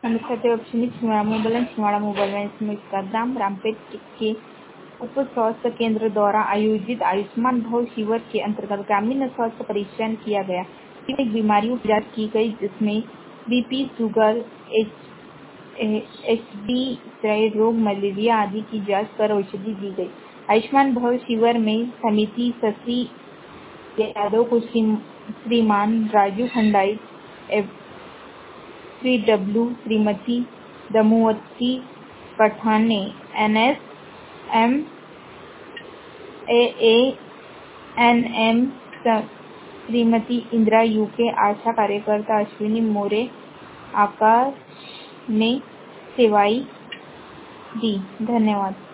नमस्कार देवप्रेमी Chhindwara mobile van समिति का ग्राम रामपेट के उप स्वास्थ्य केंद्र द्वारा आयोजित आयुष्मान भव शिविर के अंतर्गत ग्रामीण स्वास्थ्य परीक्षण किया गया। विभिन्न बीमारियों की जांच की गई, जिसमें बीपी, शुगर, एचडी, थायराइड रोग, मलेरिया आदि की जांच कर औषधि दी गई। आयुष्मान भव शिविर में समिति शशि यादव को Shriman Raju Khandai, Shri Dablu, Shrimati Damuvati Pathane, NS, M, ANM, Shrimati Indira UK, आशा कार्यकर्ता अश्विनी मोरे, आकाश ने सेवाएं दी। धन्यवाद।